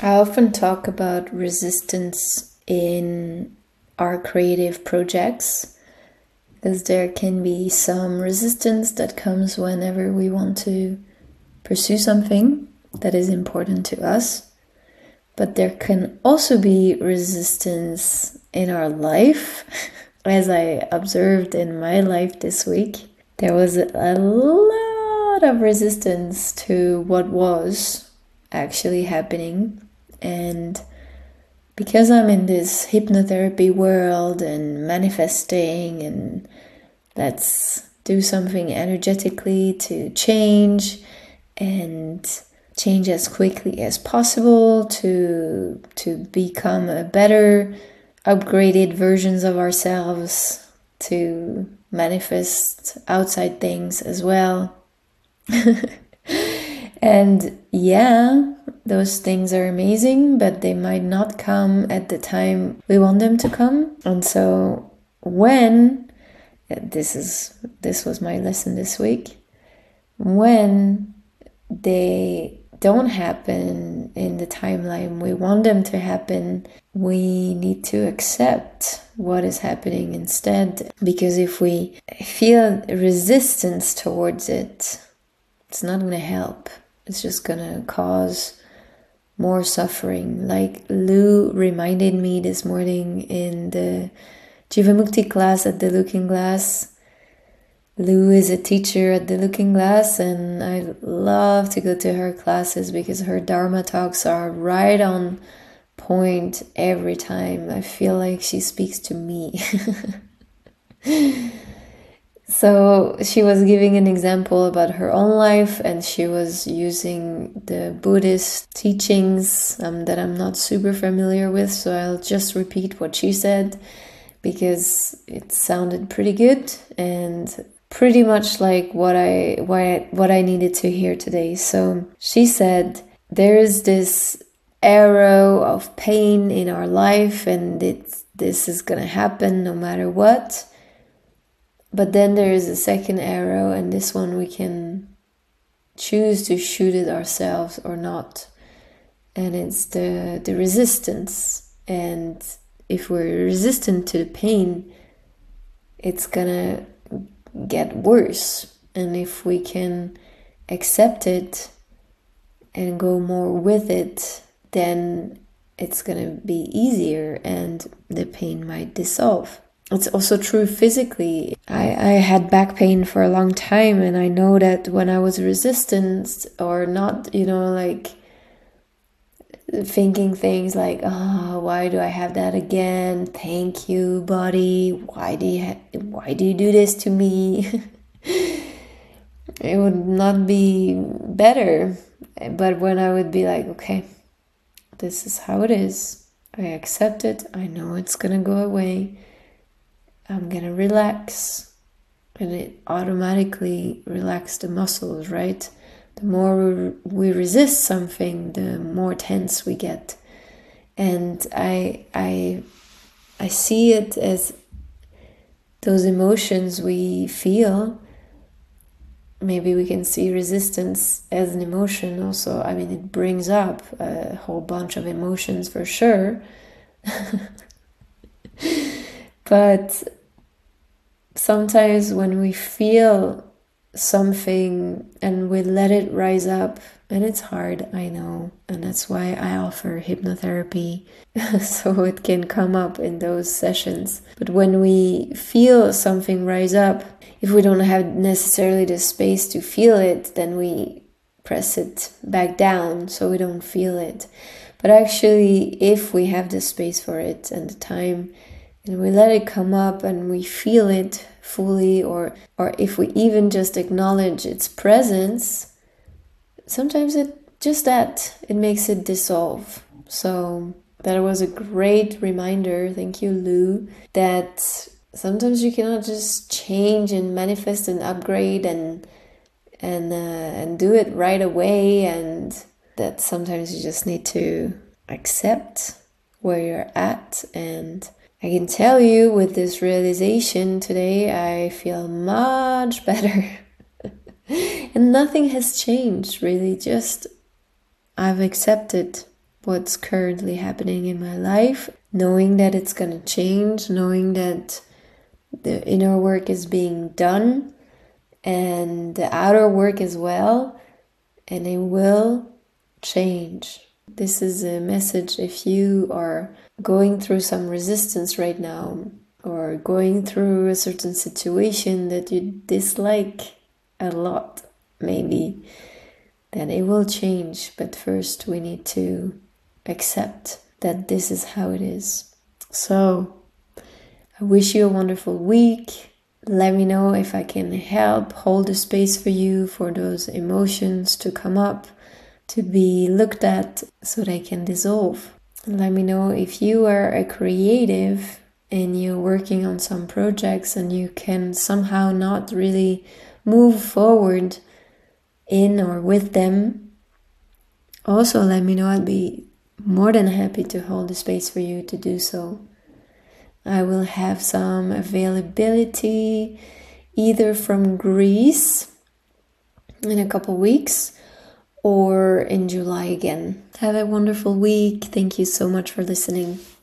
I often talk about resistance in our creative projects because there can be some resistance that comes whenever we want to pursue something that is important to us. But there can also be resistance in our life. As I observed in my life this week, there was a lot of resistance to what was actually happening. And because I'm in this hypnotherapy world and manifesting and let's do something energetically to change and change as quickly as possible to become a better, upgraded versions of ourselves, to manifest outside things as well. And yeah, those things are amazing, but they might not come at the time we want them to come. And so when this was my lesson this week, when they don't happen in the timeline we want them to happen, we need to accept what is happening instead. Because if we feel resistance towards it, it's not going to help. It's just going to cause more suffering. Like Lou reminded me this morning in the Jivamukti class at the Looking Glass. Lou is a teacher at the Looking Glass, and I love to go to her classes because her Dharma talks are right on point every time. I feel like she speaks to me. So she was giving an example about her own life, and she was using the Buddhist teachings that I'm not super familiar with, so I'll just repeat what she said because it sounded pretty good and pretty much like what I needed to hear today. So she said, there is this arrow of pain in our life, and this is gonna happen no matter what. But then there is a second arrow, and this one we can choose to shoot it ourselves or not. And it's the resistance. And if we're resistant to the pain, it's gonna get worse. And if we can accept it and go more with it, then it's gonna be easier and the pain might dissolve. It's also true physically. I had back pain for a long time, and I know that when I was resistant or not, like thinking things like, oh, why do I have that again? Thank you, body. Why do you do this to me? It would not be better. But when I would be like, okay, this is how it is. I accept it. I know it's gonna go away. I'm gonna relax, and it automatically relaxes the muscles, right? The more we resist something, the more tense we get. And I see it as those emotions we feel. Maybe we can see resistance as an emotion also. I mean, it brings up a whole bunch of emotions for sure. But sometimes when we feel something and we let it rise up, and it's hard, I know, and that's why I offer hypnotherapy so it can come up in those sessions. But when we feel something rise up, if we don't have necessarily the space to feel it, then we press it back down so we don't feel it. But actually, if we have the space for it and the time, and we let it come up and we feel it fully, or if we even just acknowledge its presence, sometimes it makes it dissolve. So that was a great reminder, thank you, Lou, that sometimes you cannot just change and manifest and upgrade and do it right away, and that sometimes you just need to accept where you're at. And I can tell you, with this realization today, I feel much better. And nothing has changed, really. Just I've accepted what's currently happening in my life, knowing that it's going to change, knowing that the inner work is being done and the outer work as well, and it will change. This is a message if you are going through some resistance right now, or going through a certain situation that you dislike a lot, maybe, then it will change. But first we need to accept that this is how it is. So I wish you a wonderful week. Let me know if I can help hold the space for you, for those emotions to come up, to be looked at so they can dissolve. Let me know if you are a creative and you're working on some projects and you can somehow not really move forward in or with them. Also, let me know. I'd be more than happy to hold the space for you to do so. I will have some availability either from Greece in a couple weeks or in July again. Have a wonderful week. Thank you so much for listening.